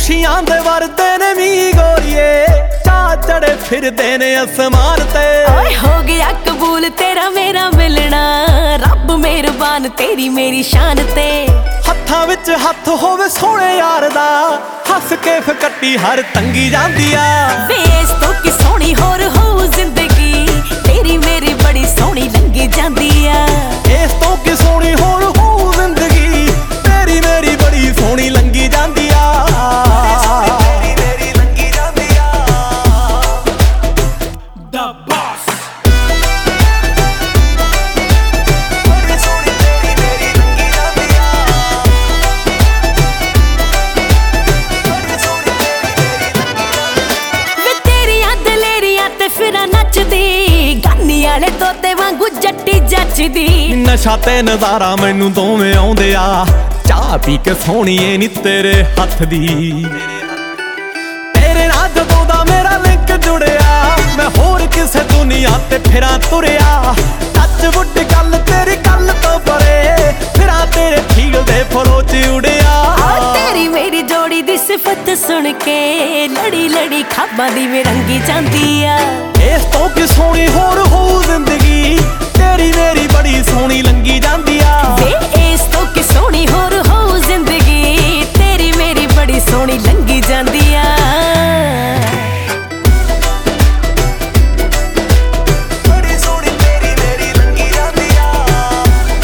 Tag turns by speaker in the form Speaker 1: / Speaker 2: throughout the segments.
Speaker 1: खुशियां दे वरदे ने मी गोरिए चा चढ़े फिरदे ने आसमान ते।
Speaker 2: ओए हो गया कबूल तेरा मेरा मिलना रब मेहरबान तेरी मेरी शान ते।
Speaker 1: हत्थां विच हत्थ होवे सोहणे यार दा हस के फकट्टी हर तंगी जांदी आ।
Speaker 2: बेस तो कि सोहनी होर हो जिंदगी तेरी मेरी बड़ी सोहनी लंगी जांदी आ।
Speaker 1: इस तो कि सोहनी होर हो जिंदगी तेरी मेरी बड़ी सोहनी लंगी जांदी आ। नशा ते नज़ारा मैनू दोवें आउंदे आ चाह पी के सोहणीए नी तेरे हत्थ दी। तेरे नाल जदों दा मेरा लिंक जुड़िया मैं होर किसे दुनिया ते फिरां तुरिया। टच वुड गल तेरी गल तो परे फिरां तेरे ठीक दे फलो च उड़िया।
Speaker 2: तेरी मेरी जोड़ी दी सिफत सुन के लड़ी लड़ी खाबां दी मेरंगी जांदी आ।
Speaker 1: इस तो कि सोहनी होर हो जिंदगी तेरी मेरी बड़ी सोहनी लंगी जांदी आ।
Speaker 2: इस तो कि सोहनी होर हो जिंदगी तेरी मेरी बड़ी सोहनी लंगी जांदी आ।
Speaker 1: बड़ी सोहनी तेरी मेरी लंगी जांदी आ।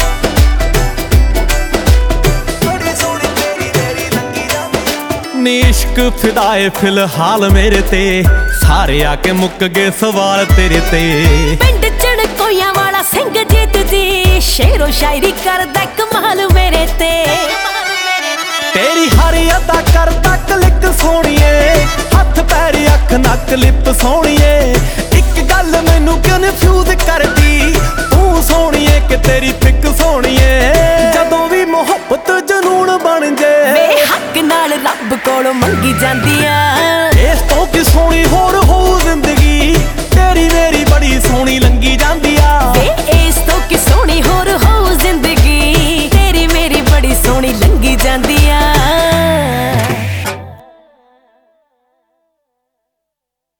Speaker 1: बड़ी सोहनी तेरी मेरी लंगी जांदी आ। नी इश्क फिदाए फिलहाल मेरे ते सारे आके मुक गए सवाल तेरे ते।
Speaker 2: पिंड चढ़कोइयां वाला सिंह जीत दी शेरो शायरी करदा कमाल मेरे ते।
Speaker 1: तेरी हर अदा करदा क्लिक सोहणीए हथ पैर अख नक लिप सोहणीए। एक गल मैनू कन्फ्यूज करदी तू सोहणीए कि तेरी पिक सोहणीए। जदों भी मुहब्बत जनून बन जे
Speaker 2: हक नाल रब कोलों मंगी जांदी आ।